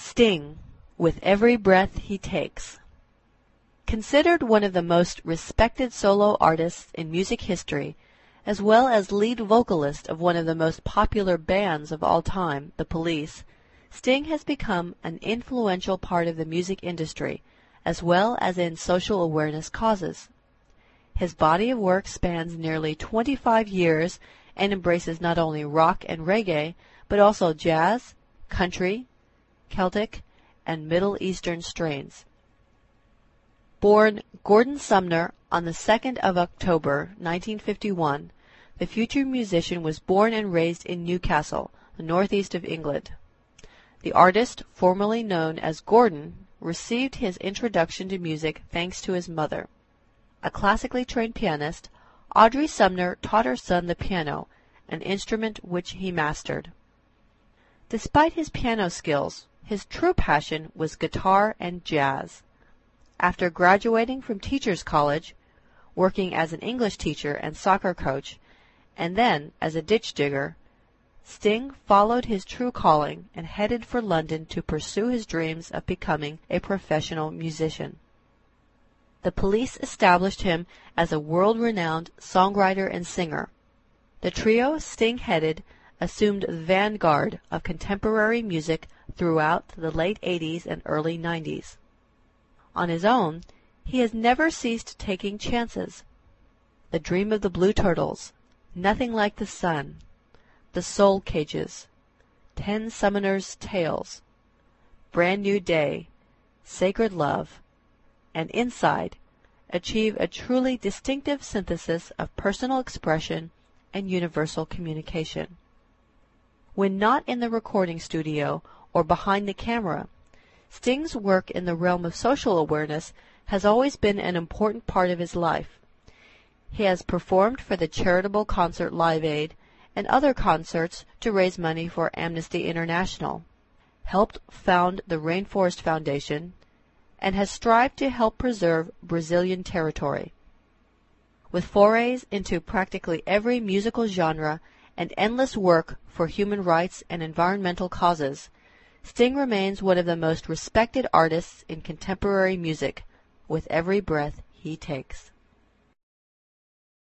Sting, with every breath he takes. Considered one of the most respected solo artists in music history, as well as lead vocalist of one of the most popular bands of all time, The Police, Sting has become an influential part of the music industry, as well as in social awareness causes. His body of work spans nearly 25 years and embraces not only rock and reggae, but also jazz, country, Celtic, and Middle Eastern strains. Born Gordon Sumner on the 2nd of October, 1951, the future musician was born and raised in Newcastle, the northeast of England. The artist, formerly known as Gordon, received his introduction to music thanks to his mother. A classically trained pianist, Audrey Sumner taught her son the piano, an instrument which he mastered. Despite his piano skills, his true passion was guitar and jazz. After graduating from Teachers College, working as an English teacher and soccer coach, and then as a ditch digger, Sting followed his true calling and headed for London to pursue his dreams of becoming a professional musician. The Police established him as a world-renowned songwriter and singer. The trio Sting headed assumed the vanguard of contemporary music throughout the late 80s and early 90s. On his own, he has never ceased taking chances. The Dream of the Blue Turtles, Nothing Like the Sun, The Soul Cages, 10 Summoners' Tales, Brand New Day, Sacred Love, and Inside achieve a truly distinctive synthesis of personal expression and universal communication. When not in the recording studio or behind the camera, Sting's work in the realm of social awareness has always been an important part of his life. He has performed for the charitable concert Live Aid and other concerts to raise money for Amnesty International, helped found the Rainforest Foundation, and has strived to help preserve Brazilian territory. With forays into practically every musical genre and endless work for human rights and environmental causes, Sting remains one of the most respected artists in contemporary music, with every breath he takes.